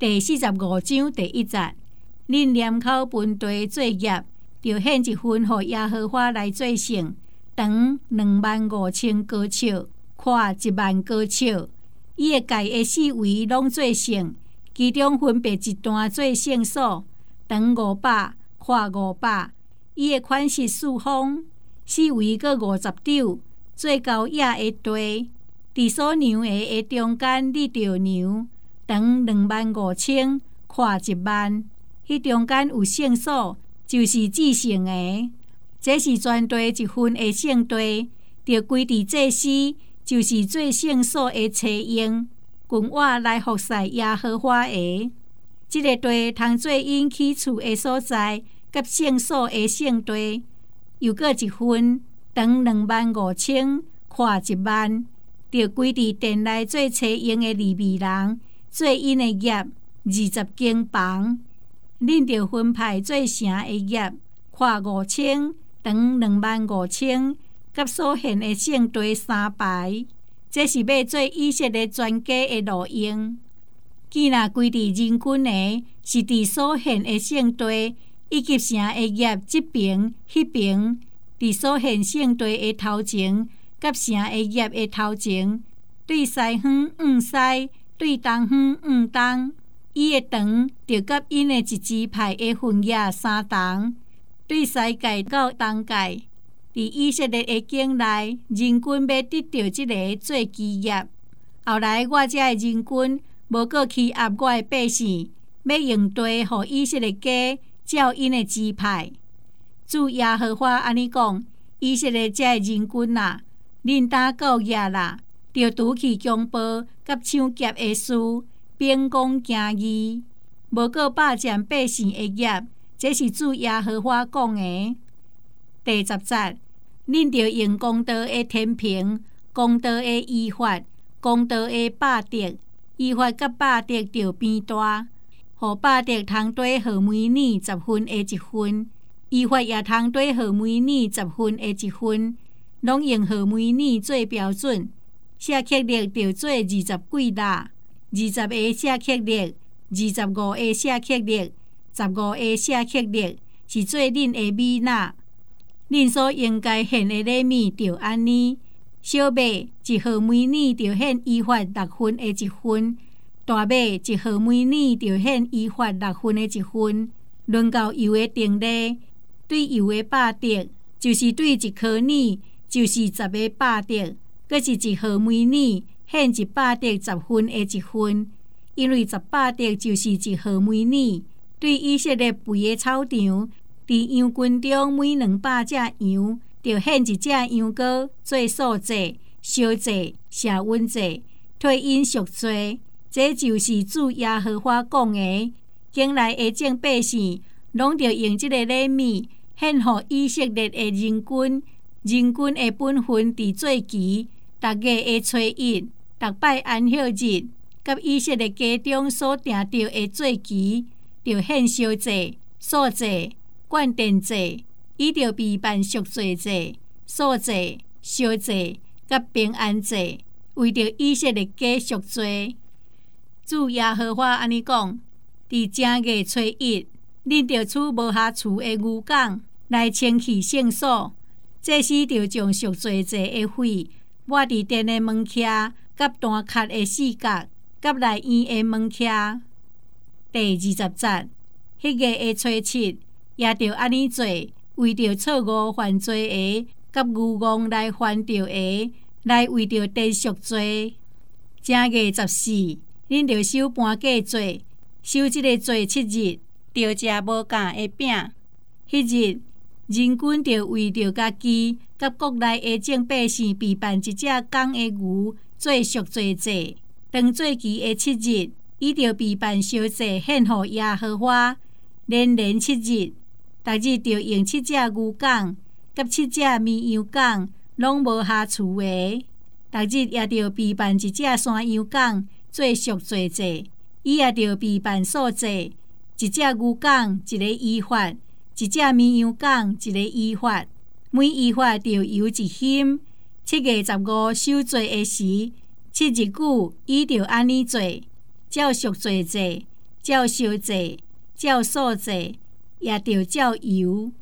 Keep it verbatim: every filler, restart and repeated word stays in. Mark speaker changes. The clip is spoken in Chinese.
Speaker 1: 第四十五章第一節，恁念口分地作業，就獻一份予耶和華來做聖，長兩萬五千高尺，寬一萬高尺。伊會家的四圍攏做聖，其中分別一段做聖所，長五百，寬五百。伊的款式四方，四圍各五十肘，做高野的地。佇所牛的的中間立着牛，長兩萬五千，寬一萬。迄中間有聖所，就是至聖的。這是全地一份的聖地，就歸佇祭司，就是做聖所的車用，君我來服侍耶和華的。這個地通做因起厝的所在，甲聖所的聖地，又各一份，長兩萬五千，寬一萬。就歸佇殿內做車用的利未人，做因的業二十間房。恁就分派做城的業，寬五千，長兩萬五千，甲所獻的聖地三排。這是要做以色列全家的路用。既若歸佇人均的，是佇所獻的聖地以及城的業這邊、迄邊，佇所獻聖地的頭前。甲城的業的頭前，對西方往西，對東方往東。伊的長就甲因的一支派的分野相同。對西界到東界，佇以色列的境內，人均要得到這個做基業。後來我這的人均無閣去壓我的百姓，要用地予以色列家照因的支派。主耶和華安尼講：以色列這的人均啊！恁打國業啦，就拄去強暴甲搶劫的事，秉公行義，無閣霸佔百姓的業，這是主耶和華講的。第十節，恁就用公道的天平，公道的依法，公道的百德，依法甲百德就變大，互百德通對互每年十分的一分，依法也通對互每年十分的一分。攏用互每年做標準，舍客勒就做二十幾納，二十個舍客勒，二十五個舍客勒，十五個舍客勒，是做恁的米納。恁所應該獻的禮物就安尼，小麥一號每年就獻依法六分的一分，大麥一號每年就獻依法六分的一分。論到油的定例，對油的百德，就是對一顆年。就是十個百德，閣是一號每年獻一百德十分的一分，因為十百德就是一號每年。對以色列肥的草場，佇羊群中每兩百隻羊，就獻一隻羊羔做素祭、燒祭、謝恩祭、退因贖罪。這就是主耶和華講的。境內的眾百姓，攏着用這個禮物獻予以色列的人均。人均的本分佇做期，逐月的初一，逐擺安息日，甲以色列家中所定着的做期，就獻燒祭、素祭、灌奠祭，伊就備辦贖罪祭、素祭、燒祭，甲平安祭，為着以色列家贖罪。主耶和華安尼講：佇正月初一，恁着取無下厝的牛犅來清去聖所。這時就將贖罪祭的血抹佇殿的門屉，甲單殼的四角，甲內院的門屉。第二十節，迄個的初七也着安尼做，為着錯誤犯罪的，甲愚妄來犯着的，來為着殿贖罪。正月十四，恁着守搬過節，守這個節七日，着食無酵的餅。迄日。人均就為着家己甲國內的眾百姓備辦一隻公的牛做贖罪祭。當做期的七日，伊就備辦燒祭獻予耶和華。連連七日，逐日就用七隻牛犅甲七隻綿羊犅，攏無下厝的。逐日也就備辦一隻山羊犅做贖罪祭。伊也就備辦素祭，一隻牛犅一個依法。一隻綿羊犅一個依法，每依法就由一斤。七月十五守罪的時，七日久伊就安尼做，照贖罪祭， 照烧祭、照素祭，也着照油。